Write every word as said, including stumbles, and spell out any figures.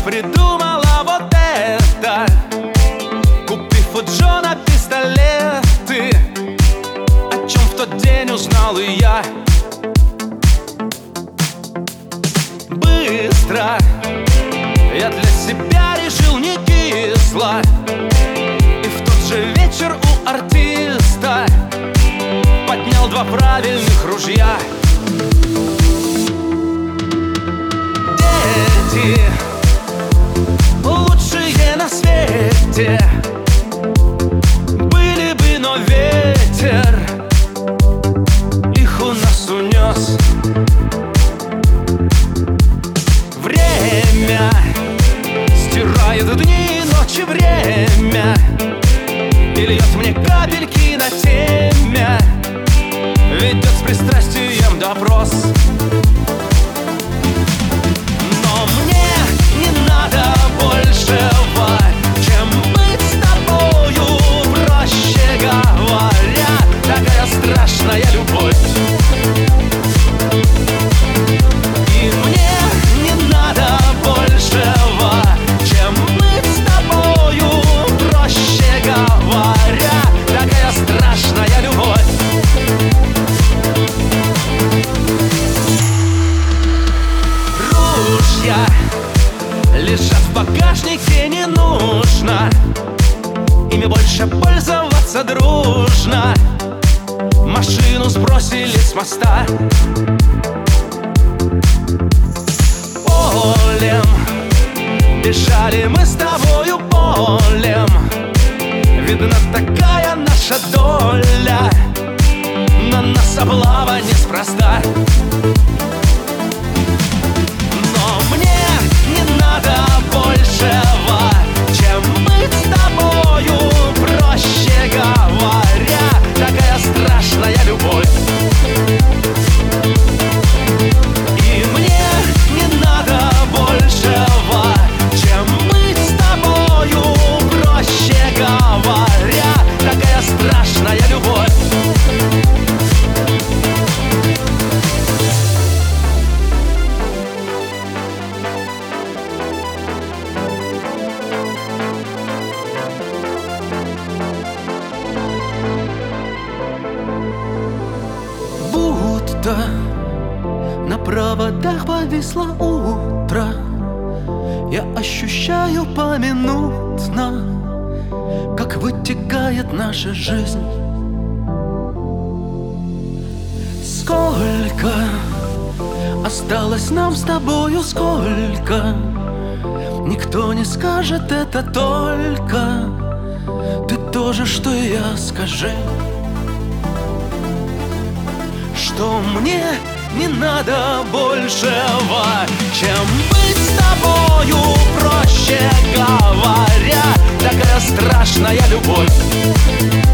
придумала вот это, купив у Джона пистолеты, о чем в тот день узнал и я. Быстро я для себя решил не кисло, и в тот же вечер у артиста поднял два правильных ружья. Дети лучшие на свете были бы, но ветер их у нас унес. Время стирает дни и ночи, время и льет мне капельки на темя, ведет с пристрастием допрос. Но мне не надо большего, чем быть с тобою, проще говоря, такая страшная любовь. И мне не надо большего, чем быть с тобою, проще говоря, такая страшная любовь. Ружья лежат в багажнике, не нужно ими больше пользоваться дружно. Машину сбросили с моста. Полем бежали мы с тобою, полем, видно, такая наша доля, на нас облава неспроста. Но мне не надо большего, чем быть с тобою, проще говоря, такая страшная любовь. И мне не надо большего, чем быть с тобою, проще говоря, такая страшная любовь. Будто на проводах повисло утро, я ощущаю поминутно, как вытекает наша жизнь. Сколько осталось нам с тобою, сколько, никто не скажет это, только ты тоже, что и я, скажи, что мне не надо большего, чем быть с тобою, проще говоря, такая страшная любовь.